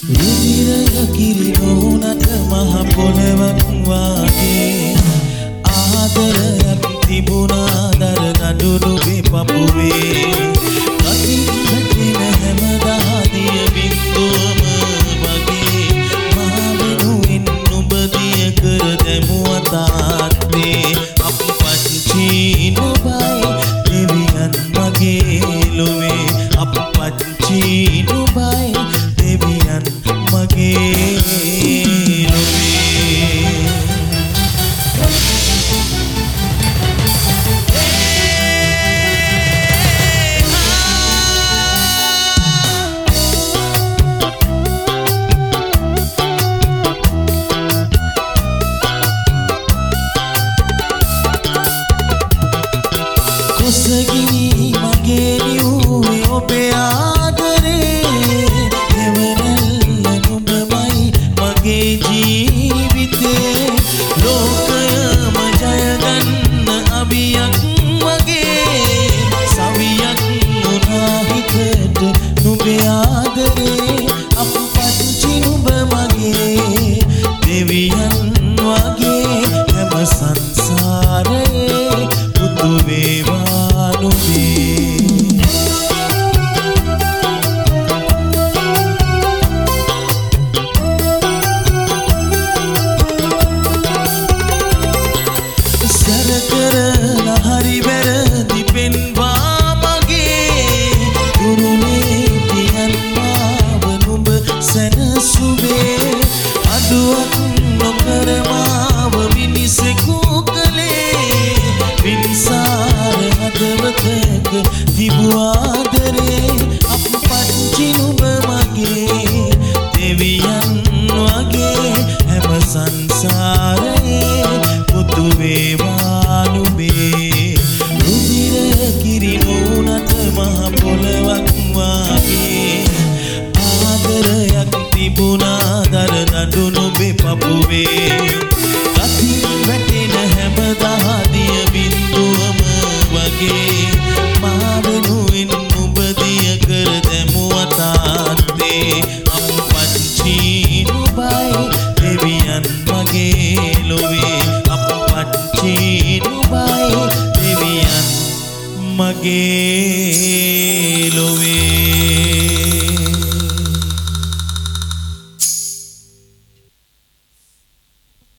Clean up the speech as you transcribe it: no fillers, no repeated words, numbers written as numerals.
රුධිරය කිරිනෝනට මහ පොළවක් වාගේ ආදරයක් තිබුණා දර නඩුනුගේ පපුවේ කතින් වැටෙන හැම දහදිය බින්දුවම වගේ මා වෙනුවෙන් නුඹ දිය කර දැමුවා තාත්තේ අප්පච්චි නුඹයි දෙවියන් මගේ ලොවේ අප්පච්චි නුඹයි දෙවියන් මගේ ලොවේ කුසගිනි මගේ නිව්වේ ඔබේ ආදරේ එවනල්ල නුඹමයි මගේ ජීවිතේ ලෝකයම ජයගන්න අභියක් වගේ සවියක් වුණා හිතට නුඹේ ආදරේ අප්පච්චි නුඹ මගේ දෙවියන් වගේ හැම සංසාරේ පුතු වේවා නුඹේ සැර කරලා හරි වැරදි පෙන්වා මගේ ගුරුනේ පියන් මාව නුඹ සැනසුවේ අඩුවක් නොකර මාව මිනිසෙකු කළේ වින්සාර හදවතක තිබු ආදරේ අප්පච්චි නුඹ මගේ දෙවියන් වගේ හැම සංසාරේ පුතු වේවා නුඹේ රුධිරය කිරිනෝනට මහ පොළවක් වාගේ ආදරයක් තිබුණා දර නඩු නුඹේ පපුවේ කතින් වැටෙන හැම දහදිය බින්දුවම වගේ මා වෙනුවෙන් නුඹ දිය කර දැමුවා තාත්තේ අප්පච්චි නුඹයි දෙවියන් මගේ ලොවේ අප්පච්චි නුඹයි දෙවියන් මගේ